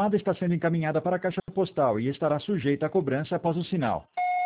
chamada está sendo encaminhada para a caixa postal e estará sujeita a cobrança após o sinal.